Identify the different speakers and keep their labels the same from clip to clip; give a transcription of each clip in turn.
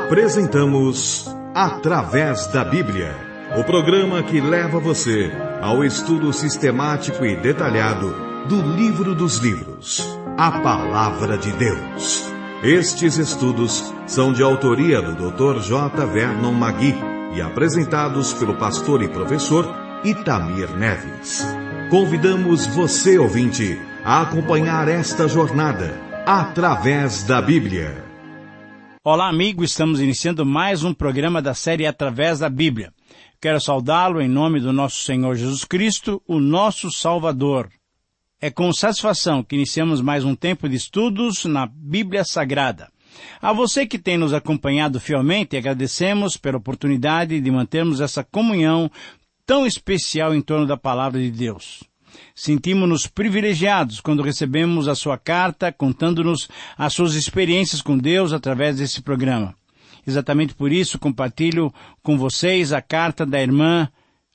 Speaker 1: Apresentamos Através da Bíblia, o programa que leva você ao estudo sistemático e detalhado do Livro dos Livros, a Palavra de Deus. Estes estudos são de autoria do Dr. J. Vernon Magui e apresentados pelo pastor e professor Itamir Neves. Convidamos você, ouvinte, a acompanhar esta jornada através da Bíblia.
Speaker 2: Olá, amigo, estamos iniciando mais um programa da série Através da Bíblia. Quero saudá-lo em nome do nosso Senhor Jesus Cristo, o nosso Salvador. É com satisfação que iniciamos mais um tempo de estudos na Bíblia Sagrada. A você que tem nos acompanhado fielmente, agradecemos pela oportunidade de mantermos essa comunhão tão especial em torno da Palavra de Deus. Sentimos-nos privilegiados quando recebemos a sua carta contando-nos as suas experiências com Deus através desse programa. Exatamente por isso compartilho com vocês a carta da irmã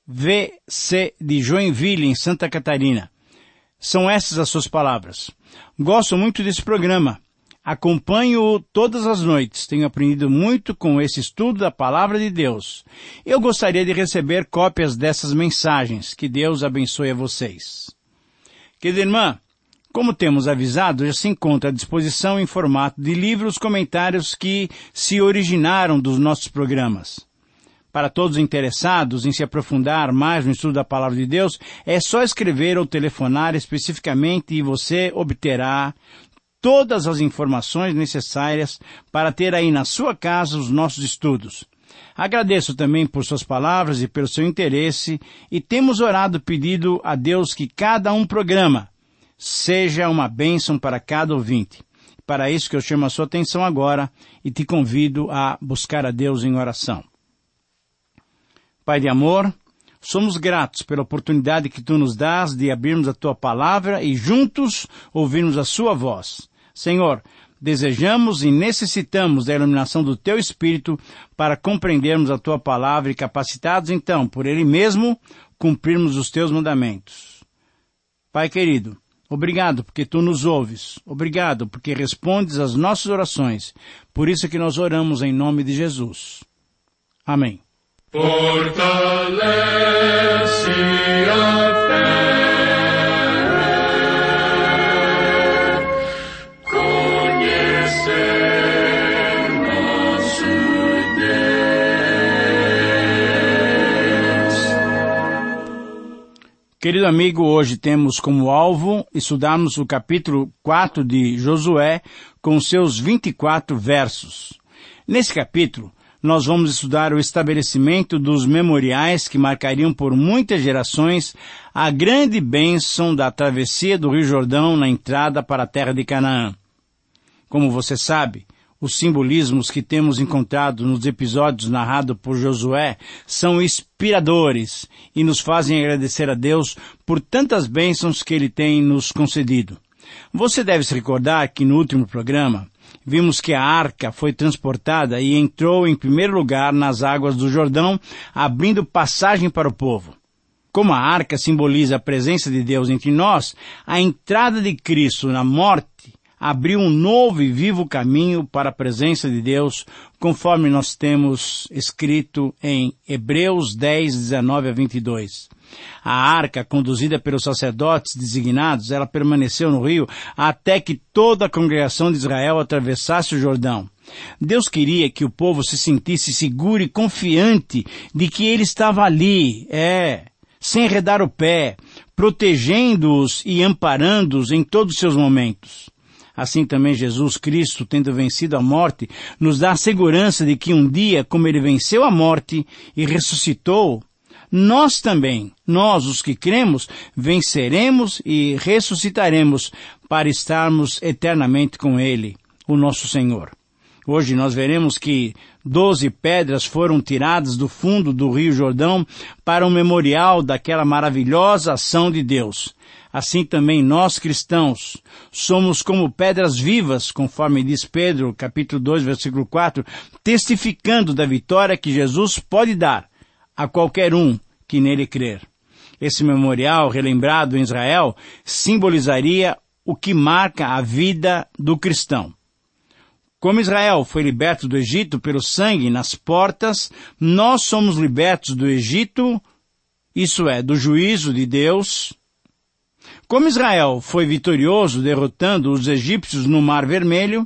Speaker 2: V.C. de Joinville, em Santa Catarina. São essas as suas palavras. Gosto muito desse programa. Acompanho-o todas as noites. Tenho aprendido muito com esse estudo da Palavra de Deus. Eu gostaria de receber cópias dessas mensagens. Que Deus abençoe a vocês. Querida irmã, como temos avisado, já se encontra à disposição em formato de livros comentários que se originaram dos nossos programas. Para todos interessados em se aprofundar mais no estudo da Palavra de Deus, é só escrever ou telefonar especificamente e você obterá todas as informações necessárias para ter aí na sua casa os nossos estudos. Agradeço também por suas palavras e pelo seu interesse e temos orado pedido a Deus que cada programa seja uma bênção para cada ouvinte. Para isso que eu chamo a sua atenção agora e te convido a buscar a Deus em oração. Pai de amor, somos gratos pela oportunidade que Tu nos dás de abrirmos a Tua Palavra e juntos ouvirmos a Sua voz. Senhor, desejamos e necessitamos da iluminação do Teu Espírito para compreendermos a Tua Palavra e capacitados então, por Ele mesmo, cumprirmos os Teus mandamentos. Pai querido, obrigado porque Tu nos ouves. Obrigado porque respondes às nossas orações. Por isso que nós oramos em nome de Jesus. Amém.
Speaker 3: Fortalece a fé, conhecer nosso Deus.
Speaker 2: Querido amigo, hoje temos como alvo estudarmos o capítulo 4 de Josué com seus 24 versos. Nesse capítulo, nós vamos estudar o estabelecimento dos memoriais que marcariam por muitas gerações a grande bênção da travessia do Rio Jordão na entrada para a terra de Canaã. Como você sabe, os simbolismos que temos encontrado nos episódios narrados por Josué são inspiradores e nos fazem agradecer a Deus por tantas bênçãos que Ele tem nos concedido. Você deve se recordar que no último programa, vimos que a arca foi transportada e entrou em primeiro lugar nas águas do Jordão, abrindo passagem para o povo. Como a arca simboliza a presença de Deus entre nós, a entrada de Cristo na morte abriu um novo e vivo caminho para a presença de Deus, conforme nós temos escrito em Hebreus 10, 19 a 22. A arca, conduzida pelos sacerdotes designados, ela permaneceu no rio até que toda a congregação de Israel atravessasse o Jordão. Deus queria que o povo se sentisse seguro e confiante de que Ele estava ali, sem arredar o pé, protegendo-os e amparando-os em todos os seus momentos. Assim também Jesus Cristo, tendo vencido a morte, nos dá a segurança de que um dia, como Ele venceu a morte e ressuscitou, nós também, nós os que cremos, venceremos e ressuscitaremos para estarmos eternamente com Ele, o nosso Senhor. Hoje nós veremos que 12 pedras foram tiradas do fundo do Rio Jordão para um memorial daquela maravilhosa ação de Deus. Assim também nós cristãos somos como pedras vivas, conforme diz Pedro, capítulo 2, versículo 4, testificando da vitória que Jesus pode dar a qualquer um que nele crer. Esse memorial, relembrado em Israel, simbolizaria o que marca a vida do cristão. Como Israel foi liberto do Egito pelo sangue nas portas, nós somos libertos do Egito, isso é, do juízo de Deus. Como Israel foi vitorioso derrotando os egípcios no Mar Vermelho,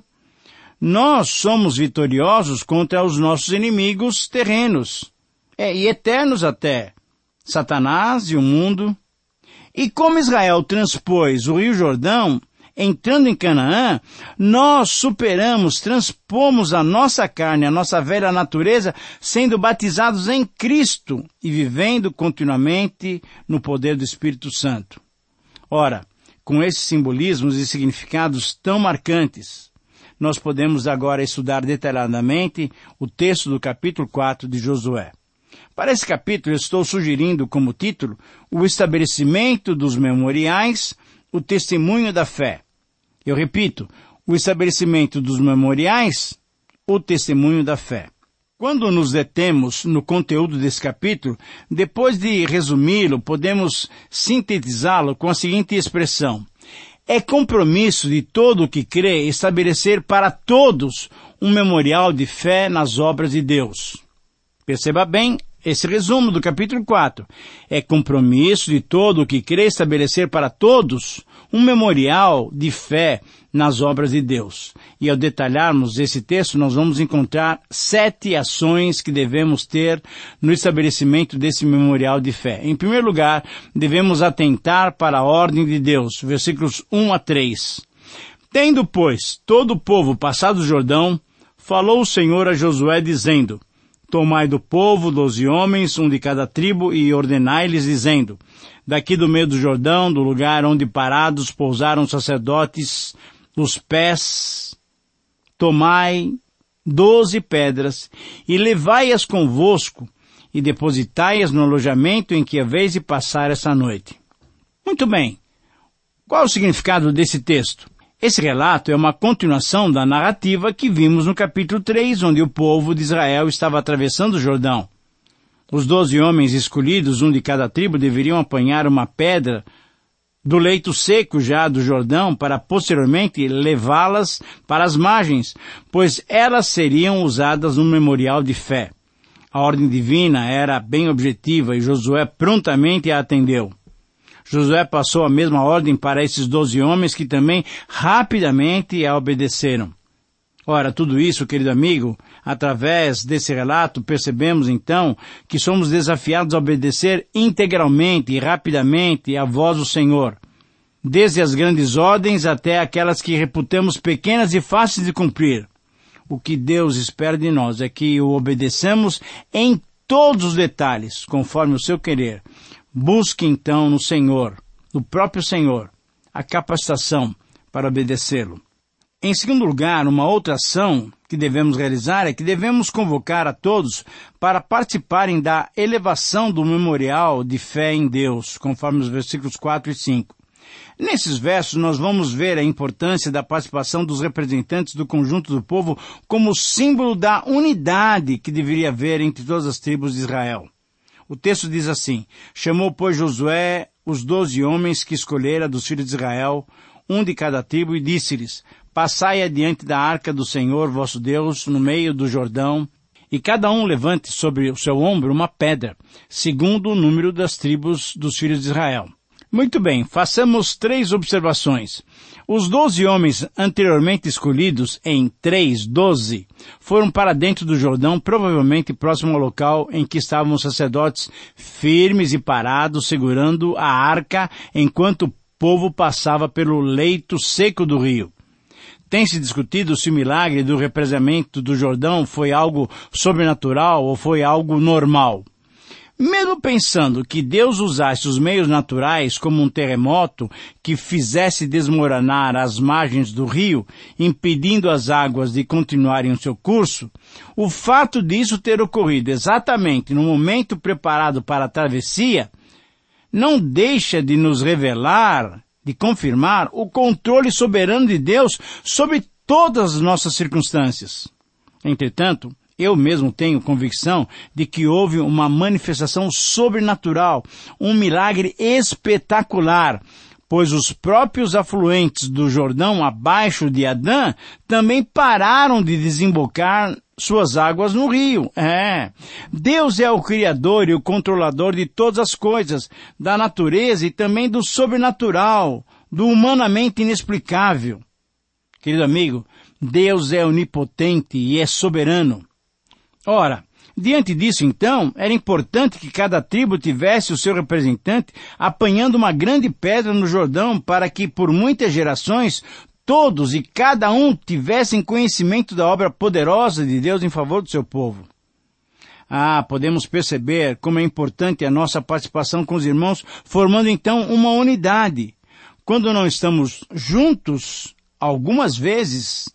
Speaker 2: nós somos vitoriosos contra os nossos inimigos terrenos, e eternos até, Satanás e o mundo. E como Israel transpôs o Rio Jordão, entrando em Canaã, nós superamos, transpomos a nossa carne, a nossa velha natureza, sendo batizados em Cristo e vivendo continuamente no poder do Espírito Santo. Ora, com esses simbolismos e significados tão marcantes, nós podemos agora estudar detalhadamente o texto do capítulo 4 de Josué. Para esse capítulo, eu estou sugerindo como título o estabelecimento dos memoriais, o testemunho da fé. Eu repito, o estabelecimento dos memoriais, o testemunho da fé. Quando nos detemos no conteúdo desse capítulo, depois de resumi-lo, podemos sintetizá-lo com a seguinte expressão: é compromisso de todo o que crê estabelecer para todos um memorial de fé nas obras de Deus. Perceba bem esse resumo do capítulo 4. É compromisso de todo o que crê estabelecer para todos um memorial de fé nas obras de Deus. E ao detalharmos esse texto, nós vamos encontrar 7 ações que devemos ter no estabelecimento desse memorial de fé. Em primeiro lugar, devemos atentar para a ordem de Deus, versículos 1 a 3. Tendo, pois, todo o povo passado o Jordão, falou o Senhor a Josué, dizendo: tomai do povo 12 homens, um de cada tribo, e ordenai-lhes, dizendo: daqui do meio do Jordão, do lugar onde parados pousaram os sacerdotes, os pés, tomai 12 pedras, e levai-as convosco, e depositai-as no alojamento em que haveis de passar essa noite. Muito bem. Qual é o significado desse texto? Esse relato é uma continuação da narrativa que vimos no capítulo 3, onde o povo de Israel estava atravessando o Jordão. Os 12 homens escolhidos, um de cada tribo, deveriam apanhar uma pedra do leito seco já do Jordão para posteriormente levá-las para as margens, pois elas seriam usadas no memorial de fé. A ordem divina era bem objetiva e Josué prontamente a atendeu. Josué passou a mesma ordem para esses 12 homens que também rapidamente a obedeceram. Ora, tudo isso, querido amigo, através desse relato, percebemos então que somos desafiados a obedecer integralmente e rapidamente à voz do Senhor, desde as grandes ordens até aquelas que reputamos pequenas e fáceis de cumprir. O que Deus espera de nós é que o obedeçamos em todos os detalhes, conforme o seu querer. Busque então no Senhor, no próprio Senhor, a capacitação para obedecê-lo. Em segundo lugar, uma outra ação que devemos realizar é que devemos convocar a todos para participarem da elevação do memorial de fé em Deus, conforme os versículos 4 e 5. Nesses versos nós vamos ver a importância da participação dos representantes do conjunto do povo como símbolo da unidade que deveria haver entre todas as tribos de Israel. O texto diz assim: chamou, pois, Josué os 12 homens que escolhera dos filhos de Israel, um de cada tribo, e disse-lhes: passai adiante da arca do Senhor vosso Deus, no meio do Jordão, e cada um levante sobre o seu ombro uma pedra, segundo o número das tribos dos filhos de Israel. Muito bem, façamos 3 observações. Os 12 homens anteriormente escolhidos em 3:12 foram para dentro do Jordão, provavelmente próximo ao local em que estavam os sacerdotes firmes e parados, segurando a arca enquanto o povo passava pelo leito seco do rio. Tem-se discutido se o milagre do represamento do Jordão foi algo sobrenatural ou foi algo normal. Mesmo pensando que Deus usasse os meios naturais como um terremoto que fizesse desmoronar as margens do rio, impedindo as águas de continuarem o seu curso, o fato disso ter ocorrido exatamente no momento preparado para a travessia não deixa de nos revelar, de confirmar o controle soberano de Deus sobre todas as nossas circunstâncias. Entretanto, eu mesmo tenho convicção de que houve uma manifestação sobrenatural, um milagre espetacular, pois os próprios afluentes do Jordão abaixo de Adã também pararam de desembocar suas águas no rio. Deus é o Criador e o controlador de todas as coisas, da natureza e também do sobrenatural, do humanamente inexplicável. Querido amigo, Deus é onipotente e é soberano. Ora, diante disso, então, era importante que cada tribo tivesse o seu representante apanhando uma grande pedra no Jordão para que, por muitas gerações, todos e cada um tivessem conhecimento da obra poderosa de Deus em favor do seu povo. Podemos perceber como é importante a nossa participação com os irmãos, formando então uma unidade. Quando não estamos juntos, algumas vezes,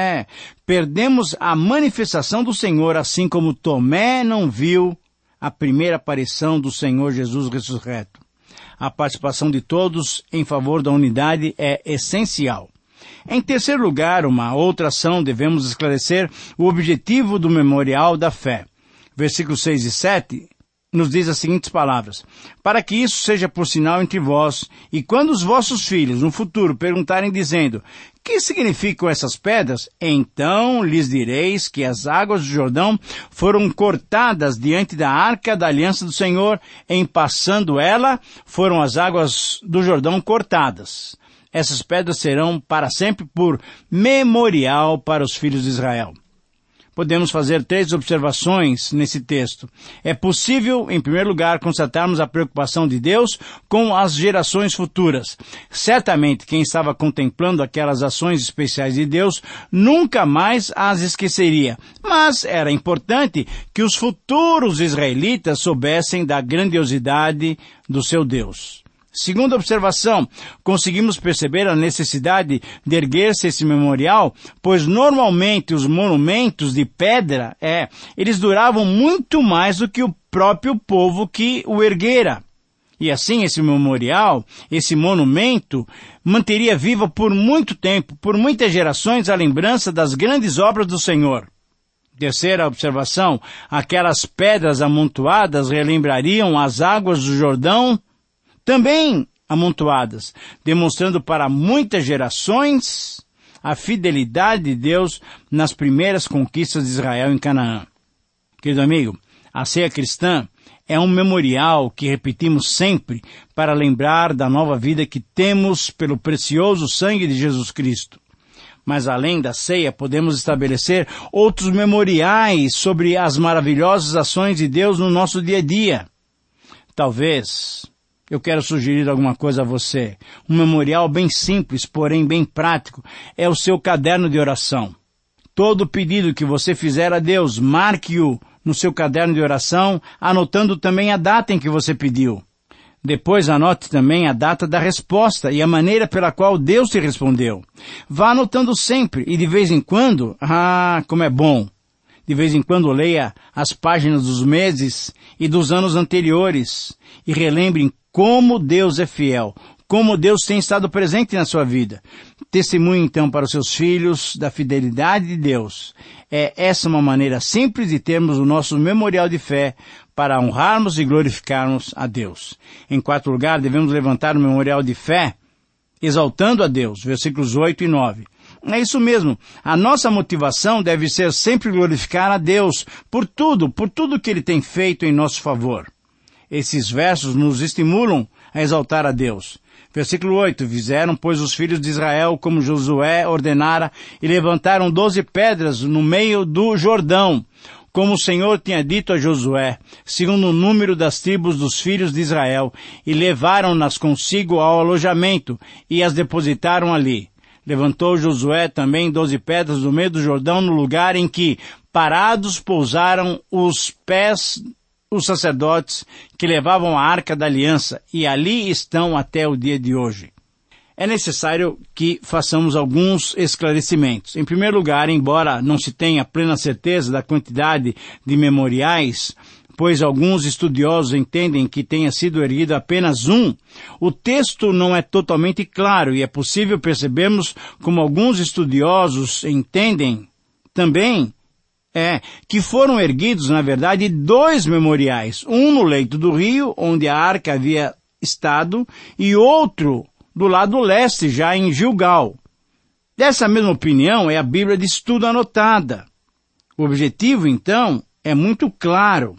Speaker 2: perdemos a manifestação do Senhor, assim como Tomé não viu a primeira aparição do Senhor Jesus ressurreto. A participação de todos em favor da unidade é essencial. Em terceiro lugar, uma outra ação, devemos esclarecer o objetivo do memorial da fé. Versículos 6 e 7 nos diz as seguintes palavras: para que isso seja por sinal entre vós, e quando os vossos filhos no futuro perguntarem dizendo, que significam essas pedras? Então lhes direis que as águas do Jordão foram cortadas diante da arca da aliança do Senhor, em passando ela, foram as águas do Jordão cortadas. Essas pedras serão para sempre por memorial para os filhos de Israel. Podemos fazer 3 observações nesse texto. É possível, em primeiro lugar, constatarmos a preocupação de Deus com as gerações futuras. Certamente, quem estava contemplando aquelas ações especiais de Deus nunca mais as esqueceria. Mas era importante que os futuros israelitas soubessem da grandiosidade do seu Deus. Segunda observação, conseguimos perceber a necessidade de erguer-se esse memorial, pois normalmente os monumentos de pedra, eles duravam muito mais do que o próprio povo que o erguera. E assim esse memorial, esse monumento, manteria viva por muito tempo, por muitas gerações, a lembrança das grandes obras do Senhor. Terceira observação, aquelas pedras amontoadas relembrariam as águas do Jordão, também amontoadas, demonstrando para muitas gerações a fidelidade de Deus nas primeiras conquistas de Israel em Canaã. Querido amigo, a ceia cristã é um memorial que repetimos sempre para lembrar da nova vida que temos pelo precioso sangue de Jesus Cristo. Mas além da ceia, podemos estabelecer outros memoriais sobre as maravilhosas ações de Deus no nosso dia a dia. Talvez eu quero sugerir alguma coisa a você. Um memorial bem simples, porém bem prático, é o seu caderno de oração. Todo pedido que você fizer a Deus, marque-o no seu caderno de oração, anotando também a data em que você pediu. Depois anote também a data da resposta e a maneira pela qual Deus te respondeu. Vá anotando sempre e de vez em quando, como é bom! De vez em quando leia as páginas dos meses e dos anos anteriores e relembre como Deus é fiel, como Deus tem estado presente na sua vida. Testemunhe então para os seus filhos da fidelidade de Deus. É essa uma maneira simples de termos o nosso memorial de fé para honrarmos e glorificarmos a Deus. Em quarto lugar, devemos levantar o memorial de fé exaltando a Deus, versículos 8 e 9. É isso mesmo, a nossa motivação deve ser sempre glorificar a Deus por tudo que Ele tem feito em nosso favor. Esses versos nos estimulam a exaltar a Deus. Versículo 8, fizeram, pois, os filhos de Israel como Josué ordenara e levantaram 12 pedras no meio do Jordão, como o Senhor tinha dito a Josué, segundo o número das tribos dos filhos de Israel, e levaram-nas consigo ao alojamento e as depositaram ali. Levantou Josué também 12 pedras no meio do Jordão, no lugar em que parados pousaram os pés os sacerdotes que levavam a arca da aliança, e ali estão até o dia de hoje. É necessário que façamos alguns esclarecimentos. Em primeiro lugar, embora não se tenha plena certeza da quantidade de memoriais, pois alguns estudiosos entendem que tenha sido erguido apenas um, o texto não é totalmente claro e é possível percebermos como alguns estudiosos entendem também que foram erguidos, na verdade, 2 memoriais, um no leito do rio, onde a arca havia estado, e outro do lado leste, já em Gilgal. Dessa mesma opinião é a Bíblia de estudo anotada. O objetivo, então, é muito claro.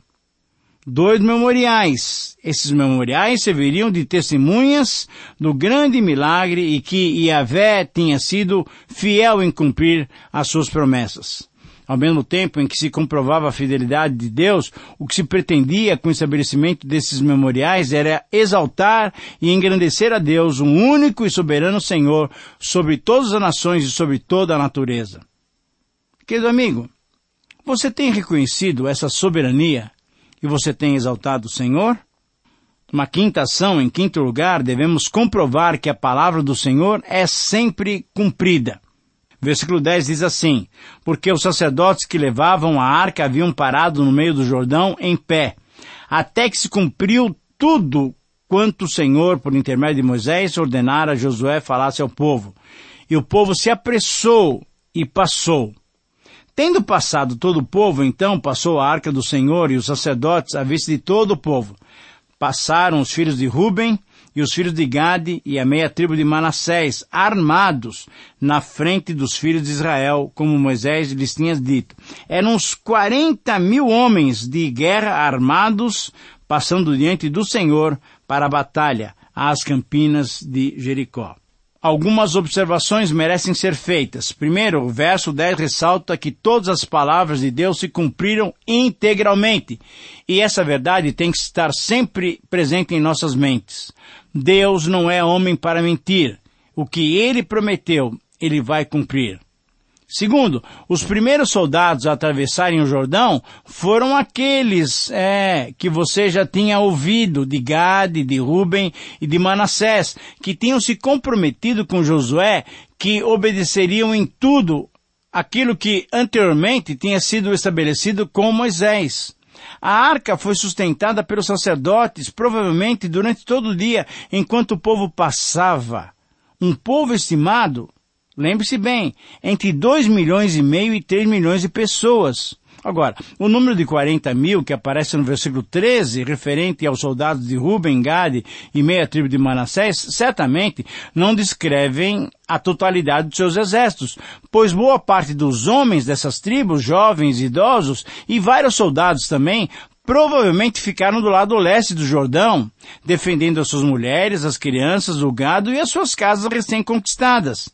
Speaker 2: 2 memoriais. Esses memoriais serviriam de testemunhas do grande milagre e que Yahvé tinha sido fiel em cumprir as suas promessas. Ao mesmo tempo em que se comprovava a fidelidade de Deus, o que se pretendia com o estabelecimento desses memoriais era exaltar e engrandecer a Deus, um único e soberano Senhor, sobre todas as nações e sobre toda a natureza. Querido amigo, você tem reconhecido essa soberania e você tem exaltado o Senhor? Uma quinta ação, em quinto lugar, devemos comprovar que a palavra do Senhor é sempre cumprida. Versículo 10 diz assim: porque os sacerdotes que levavam a arca haviam parado no meio do Jordão em pé, até que se cumpriu tudo quanto o Senhor, por intermédio de Moisés, ordenara a Josué falasse ao povo. E o povo se apressou e passou. Tendo passado todo o povo, então passou a arca do Senhor e os sacerdotes à vista de todo o povo. Passaram os filhos de Ruben e os filhos de Gade e a meia tribo de Manassés, armados na frente dos filhos de Israel, como Moisés lhes tinha dito. Eram uns 40.000 homens de guerra armados, passando diante do Senhor para a batalha, às campinas de Jericó. Algumas observações merecem ser feitas. Primeiro, o verso 10 ressalta que todas as palavras de Deus se cumpriram integralmente. E essa verdade tem que estar sempre presente em nossas mentes. Deus não é homem para mentir. O que Ele prometeu, Ele vai cumprir. Segundo, os primeiros soldados a atravessarem o Jordão foram aqueles que você já tinha ouvido, de Gade, de Ruben e de Manassés, que tinham se comprometido com Josué, que obedeceriam em tudo aquilo que anteriormente tinha sido estabelecido com Moisés. A arca foi sustentada pelos sacerdotes, provavelmente durante todo o dia, enquanto o povo passava. Um povo estimado, lembre-se bem, entre 2,5 milhões e 3 milhões de pessoas. Agora, o número de 40.000 que aparece no versículo 13, referente aos soldados de Ruben, Gade e meia tribo de Manassés, certamente não descrevem a totalidade dos seus exércitos, pois boa parte dos homens dessas tribos, jovens, idosos e vários soldados também, provavelmente ficaram do lado leste do Jordão, defendendo as suas mulheres, as crianças, o gado e as suas casas recém-conquistadas.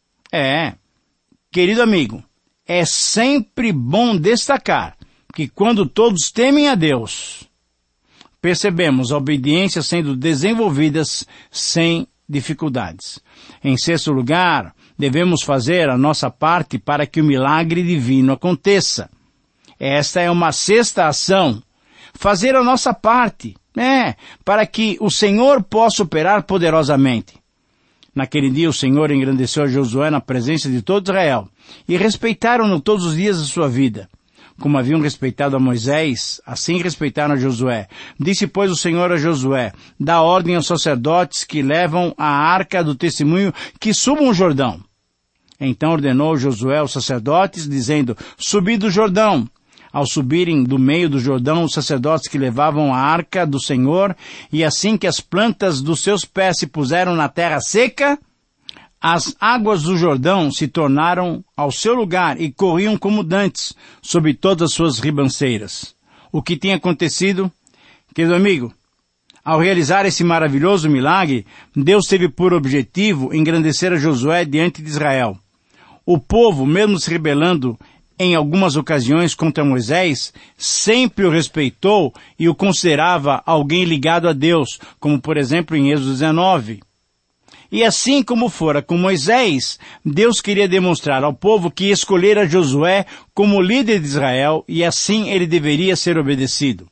Speaker 2: Querido amigo, é sempre bom destacar que quando todos temem a Deus, percebemos a obediência sendo desenvolvidas sem dificuldades. Em sexto lugar, devemos fazer a nossa parte para que o milagre divino aconteça. Esta é uma sexta ação. Fazer a nossa parte, para que o Senhor possa operar poderosamente. Naquele dia o Senhor engrandeceu a Josué na presença de todo Israel, e respeitaram-no todos os dias da sua vida. Como haviam respeitado a Moisés, assim respeitaram a Josué. Disse, pois, o Senhor a Josué: dá ordem aos sacerdotes que levam a arca do testemunho que subam o Jordão. Então ordenou Josué aos sacerdotes, dizendo, subi do Jordão. Ao subirem do meio do Jordão os sacerdotes que levavam a arca do Senhor, e assim que as plantas dos seus pés se puseram na terra seca, as águas do Jordão se tornaram ao seu lugar e corriam como dantes sobre todas as suas ribanceiras. O que tinha acontecido? Querido amigo, ao realizar esse maravilhoso milagre, Deus teve por objetivo engrandecer a Josué diante de Israel. O povo, mesmo se rebelando em algumas ocasiões contra Moisés, sempre o respeitou e o considerava alguém ligado a Deus, como por exemplo em Êxodo 19. E assim como fora com Moisés, Deus queria demonstrar ao povo que escolhera Josué como líder de Israel e assim ele deveria ser obedecido.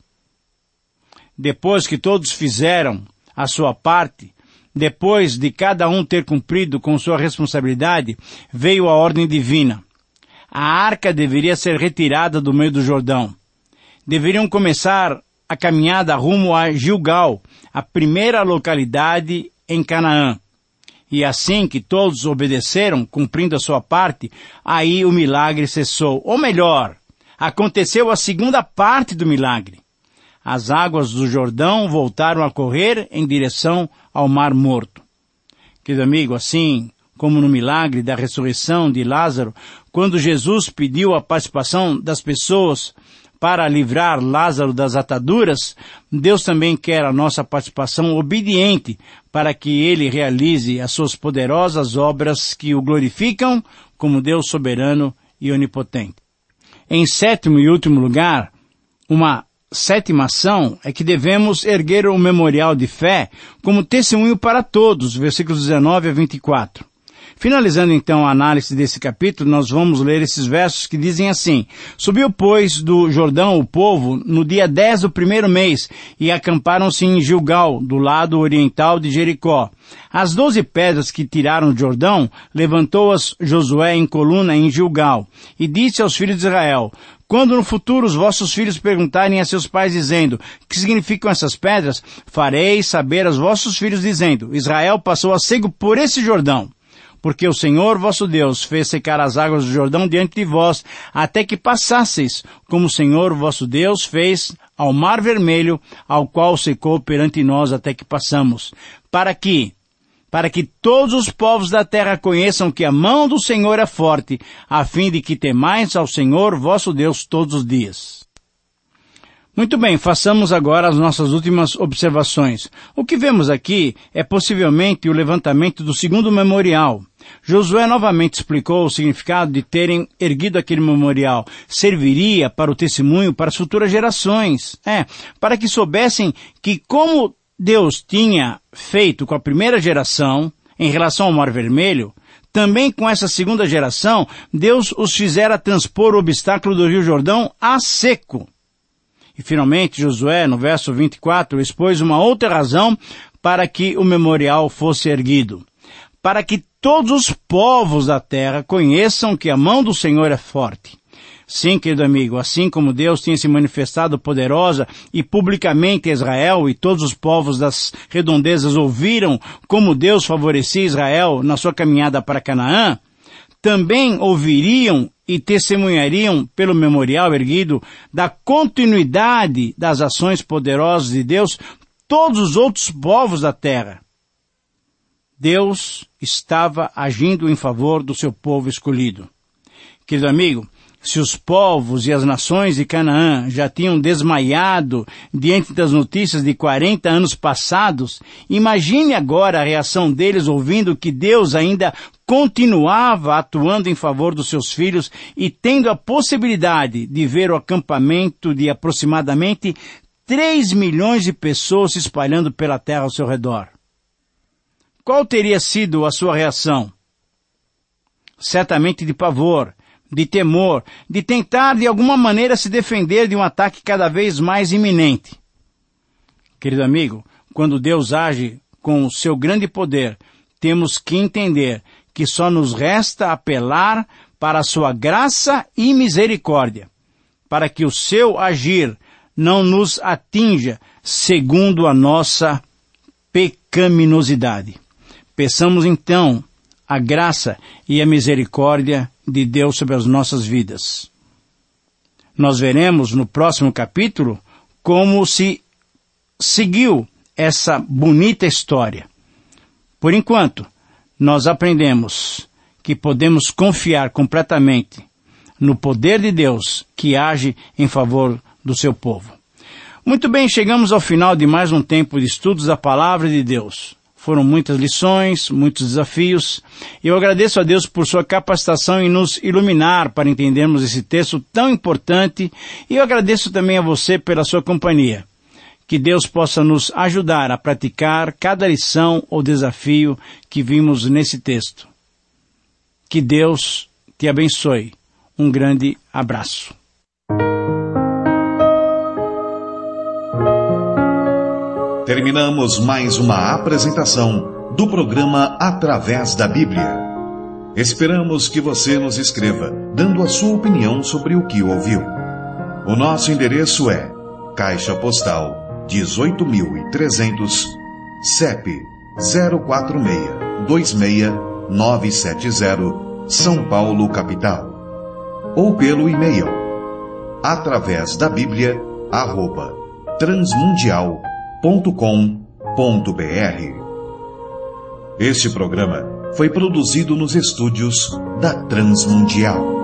Speaker 2: Depois que todos fizeram a sua parte, depois de cada um ter cumprido com sua responsabilidade, veio a ordem divina. A arca deveria ser retirada do meio do Jordão. Deveriam começar a caminhada rumo a Gilgal, a primeira localidade em Canaã. E assim que todos obedeceram, cumprindo a sua parte, aí o milagre cessou. Ou melhor, aconteceu a segunda parte do milagre. As águas do Jordão voltaram a correr em direção ao Mar Morto. Querido amigo, assim como no milagre da ressurreição de Lázaro, quando Jesus pediu a participação das pessoas para livrar Lázaro das ataduras, Deus também quer a nossa participação obediente para que Ele realize as suas poderosas obras que o glorificam como Deus soberano e onipotente. Em sétimo e último lugar, uma sétima ação é que devemos erguer o memorial de fé como testemunho para todos, versículos 19 a 24. Finalizando então a análise desse capítulo, nós vamos ler esses versos que dizem assim: Subiu, pois, do Jordão o povo no dia 10 do primeiro mês, e acamparam-se em Gilgal, do lado oriental de Jericó. As 12 pedras que tiraram do Jordão, levantou-as Josué em coluna em Gilgal, e disse aos filhos de Israel: Quando no futuro os vossos filhos perguntarem a seus pais dizendo: que significam essas pedras? Fareis saber aos vossos filhos dizendo: Israel passou a seco por esse Jordão. Porque o Senhor vosso Deus fez secar as águas do Jordão diante de vós, até que passasseis, como o Senhor vosso Deus fez ao Mar Vermelho, ao qual secou perante nós até que passamos. Para que todos os povos da terra conheçam que a mão do Senhor é forte, a fim de que temais ao Senhor vosso Deus todos os dias. Muito bem, façamos agora as nossas últimas observações. O que vemos aqui é possivelmente o levantamento do segundo memorial. Josué novamente explicou o significado de terem erguido aquele memorial. Serviria para o testemunho para as futuras gerações. Para que soubessem que como Deus tinha feito com a primeira geração, em relação ao Mar Vermelho, também com essa segunda geração, Deus os fizera transpor o obstáculo do Rio Jordão a seco. E finalmente Josué, no verso 24, expôs uma outra razão para que o memorial fosse erguido. Para que todos os povos da terra conheçam que a mão do Senhor é forte. Sim, querido amigo, assim como Deus tinha se manifestado poderosa e publicamente a Israel, e todos os povos das redondezas ouviram como Deus favorecia Israel na sua caminhada para Canaã, também ouviriam e testemunhariam pelo memorial erguido da continuidade das ações poderosas de Deus todos os outros povos da terra. Deus estava agindo em favor do seu povo escolhido. Querido amigo, se os povos e as nações de Canaã já tinham desmaiado diante das notícias de 40 anos passados, imagine agora a reação deles ouvindo que Deus ainda continuava atuando em favor dos seus filhos e tendo a possibilidade de ver o acampamento de aproximadamente 3 milhões de pessoas se espalhando pela terra ao seu redor. Qual teria sido a sua reação? Certamente de pavor, de temor, de tentar de alguma maneira se defender de um ataque cada vez mais iminente. Querido amigo, quando Deus age com o seu grande poder, temos que entender que só nos resta apelar para a sua graça e misericórdia, para que o seu agir não nos atinja segundo a nossa pecaminosidade. Peçamos então a graça e a misericórdia de Deus sobre as nossas vidas. Nós veremos no próximo capítulo como se seguiu essa bonita história. Por enquanto, nós aprendemos que podemos confiar completamente no poder de Deus que age em favor do seu povo. Muito bem, chegamos ao final de mais um tempo de estudos da Palavra de Deus. Foram muitas lições, muitos desafios. Eu agradeço a Deus por sua capacitação em nos iluminar para entendermos esse texto tão importante. E eu agradeço também a você pela sua companhia. Que Deus possa nos ajudar a praticar cada lição ou desafio que vimos nesse texto. Que Deus te abençoe. Um grande abraço.
Speaker 1: Terminamos mais uma apresentação do programa Através da Bíblia. Esperamos que você nos escreva, dando a sua opinião sobre o que ouviu. O nosso endereço é Caixa Postal 18.300, CEP 046-26970, São Paulo, capital. Ou pelo e-mail atravésdabiblia@transmundial.com.br. Este programa foi produzido nos estúdios da Transmundial.